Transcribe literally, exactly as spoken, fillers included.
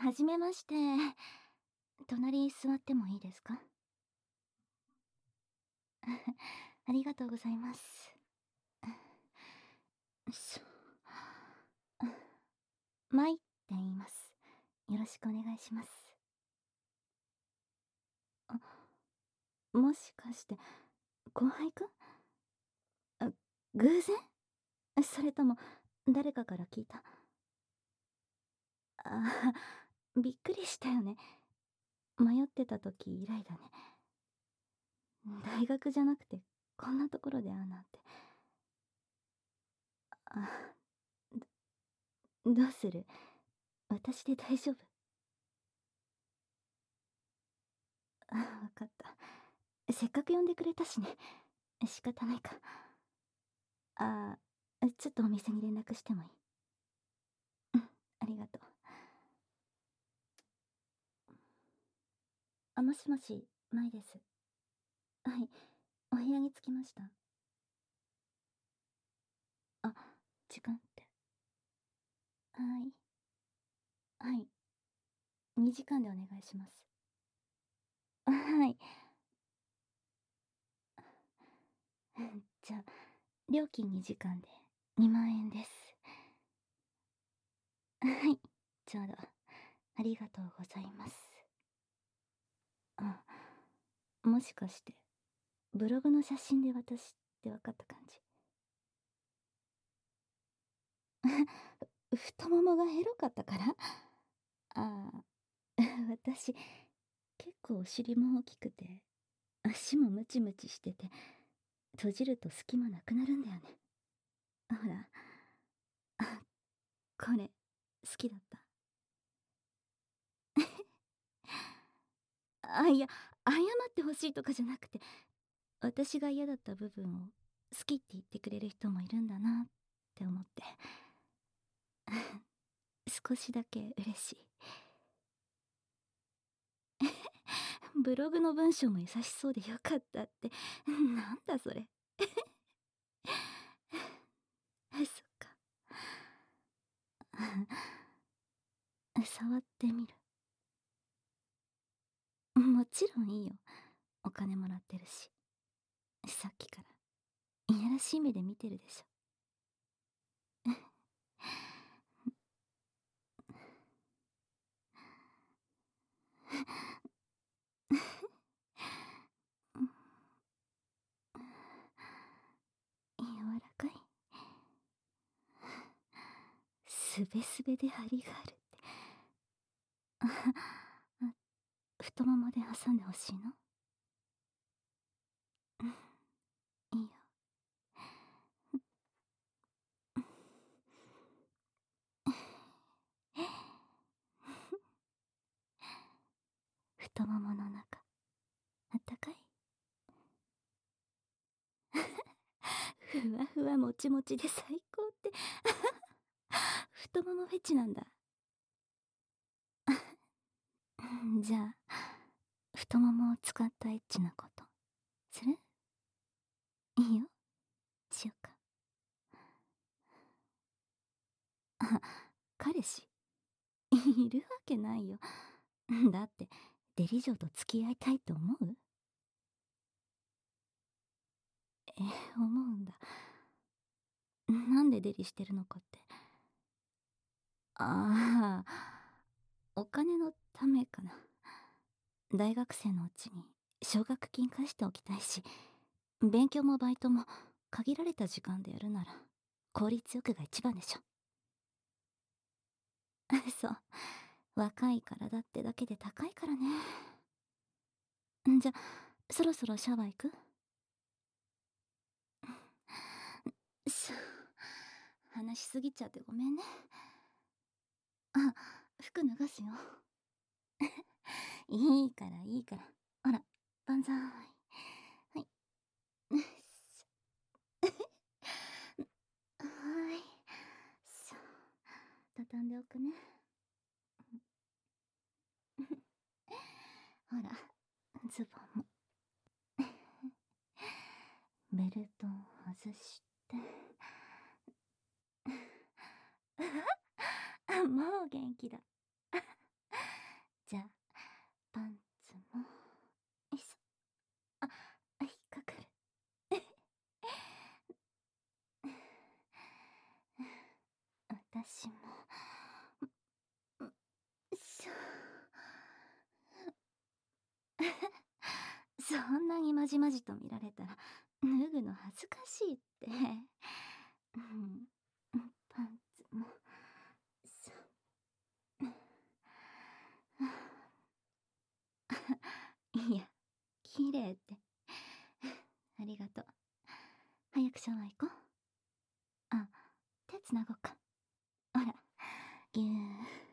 はじめまして。隣座ってもいいですか？ありがとうございます。しょ。マイって言います。よろしくお願いします。あ、もしかして、後輩くん？あ、偶然？それとも、誰かから聞いた？ああ、びっくりしたよね。迷ってた時以来だね。大学じゃなくて、こんなところで会うなんて。あ、どどうする？私で大丈夫？あ、わかった。せっかく呼んでくれたしね。仕方ないか。ああ、ちょっとお店に連絡してもいい？うん、ありがとう。あ、もしもし、舞です。はい、お部屋に着きました。あ、時間って。はい。はい。にじかんでお願いします。あ、はい。じゃあ、料金にじかんでにまんえんです。はい、ちょうど。ありがとうございます。あ、もしかして、ブログの写真で私って分かった感じ？太ももがエロかったから？ああ、私、結構お尻も大きくて、足もムチムチしてて、閉じると隙間なくなるんだよね。ほら。あ、これ、好きだった？あ、いや、謝ってほしいとかじゃなくて、私が嫌だった部分を好きって言ってくれる人もいるんだなって思って。少しだけ嬉しい。ブログの文章も優しそうでよかったって。なんだそれ。そっか。触ってみる？もちろんいいよ。お金もらってるし。さっきからいやらしい目で見てるでしょ。柔らかい？すべすべで張りがあるって。あ、太ももで挟んでほしいの？うん、いいよ。太ももの中、あったかい？ふわふわもちもちで最高って。太ももフェチなんだ。じゃあ、太ももを使ったエッチなことする？いいよ、しようか。あ、彼氏いるわけないよ。だってデリ嬢と付き合いたいと思う？え、思うんだ。なんでデリしてるのかって。ああ、お金のためかな。大学生のうちに奨学金返しておきたいし、勉強もバイトも限られた時間でやるなら効率よくが一番でしょ。そう、若い体ってだけで高いからね。んじゃ、そろそろシャワー行く？しょ、話しすぎちゃってごめんね。あ、服脱がすよ。いいからいいから。あら、万歳。はい。よいしょ。はい。しょ、畳んでおくね。ほら、ズボンも。ベルトを外して。もう元気だ。 足も。しょ。そんなにまじまじと見られたら、脱ぐの恥ずかしいって。うん、パンツも、そ。いや、綺麗って。ありがとう。早くシャワー行こう。あ、手つなごうか。ほら、ぎゅー。